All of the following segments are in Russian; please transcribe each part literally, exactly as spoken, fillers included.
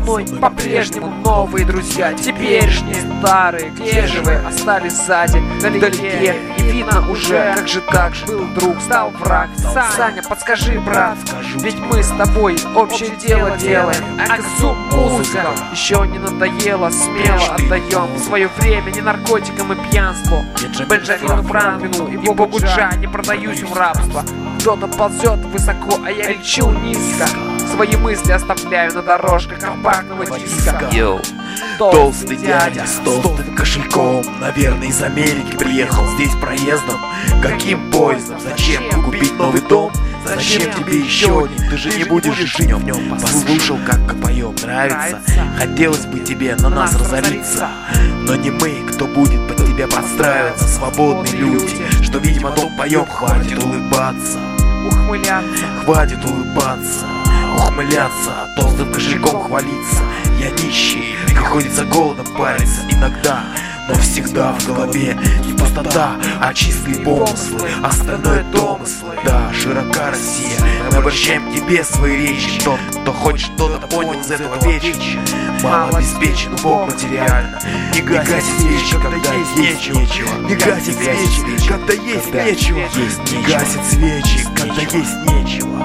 мной по-прежнему новые друзья. Теперешние старые, где же вы остались сзади, вдалеке? И видно уже, как же так был друг, стал враг. Саня, подскажи, брат, ведь мы с тобой общее дело делаем. А музыка еще не надоела, смело отдаем свое время не наркотикам и пьянству, Бенджамину Франклину и Богу Джа. Не продаюсь в рабство. Кто-то ползет высоко, а я лечу низко. Свои мысли оставляю на дорожках компактного диска. Йоу, толстый дядя с толстым кошельком, наверное, из Америки приехал здесь проездом. Каким поездом? Зачем купить новый дом? Зачем тебе еще один? Ты же не будешь жить в нем. Послушал, как поем, нравится? Хотелось бы тебе на нас разориться, но не мы, кто будет под тебя подстраиваться. Свободные люди, что, видимо, дом поем. Хватит улыбаться, ухмыляться, хватит улыбаться, ухмыляться, толстым кошельком хвалиться. Я нищий, приходится голодом париться иногда, но всегда в голове не пустота, а чистые помыслы, остальное домыслы. Да, широка Россия, мы обращаем тебе свои речи. Тот, кто хоть что-то понял из этого вечера, мало обеспечен, Бог материально. Не гасит свечи, когда есть нечего. Не гасит свечи, когда есть нечего. Не гасит свечи, когда есть нечего.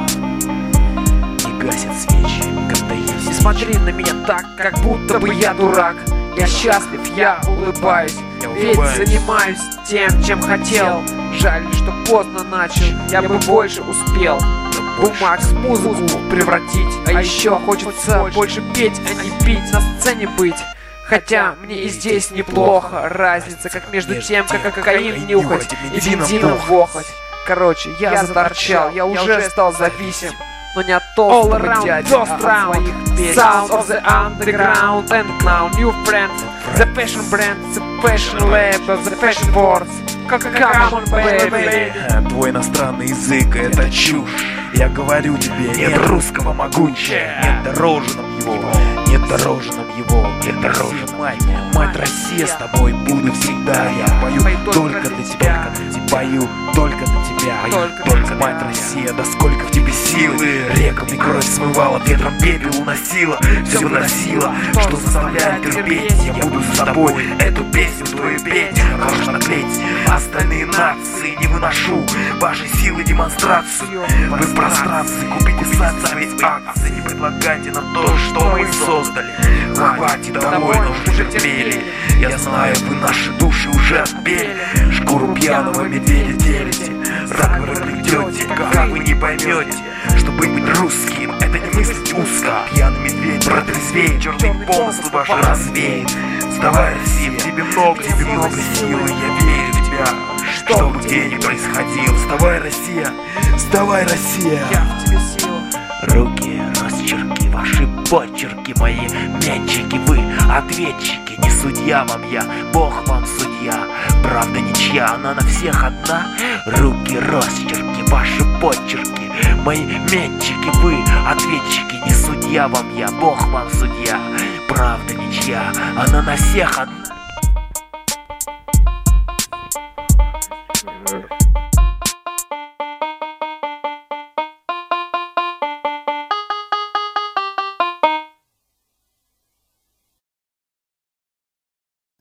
Не гасит свечи, когда есть. Не смотри на меня так, как будто бы я дурак. Я счастлив, я улыбаюсь, ведь занимаюсь тем, чем хотел. Жаль, что поздно начал, я бы больше успел бумаг в музыку превратить. А еще хочется больше петь, а не пить, на сцене быть. Хотя мне и здесь неплохо. Разница, как между тем, как кокаин нюхать и бензином вохать. Короче, я заторчал, я уже стал зависим, но не от толстого дяди, а от своих песен. Sound of the underground and now new friends. The fashion brand, the fashion label, the fashion words. Come on, baby. Твой иностранный язык — это чушь. Я говорю тебе, нет русского могучего, нет дорожным его, нет дорожным его, нет дорожным. Мать, мать Россия, с тобой буду всегда. Я пою только для тебя, пою только для тебя, только мать Россия. Да сколько в тебе силы, реками кровь смывала, ветром пепел уносила, все выносила, что заставляет терпеть. Я буду с тобой эту песню твою петь, хорош наклеить. Остальные нации не выношу вашей силы демонстрацию. Вы в пространстве купите сами свои акции, не предлагайте нам то, что мы создали. Хватит, довольно уже терпели. Я знаю, вы наши души уже отпели. Шкуру пьяного медведя делите, заговор плетете, как вы не поймете, что быть русским — это не мыслить узко. Пьяный медведь протрезвеет, черный помысл ваш развеет. Вставай, Россия, тебе много, тебе много силы, я верю в тебя, что бы где ни происходило. Вставай, Россия, вставай, Россия. Я в тебе сила. Руки, росчерки, ваши почерки, мои метчики, вы ответчики. Не судья вам я, Бог вам судья. Правда ничья, она на всех одна. Руки, росчерки, ваши почерки, мои метчики, вы ответчики. Не судья вам я, Бог вам судья. Правда ничья, она на всех одна.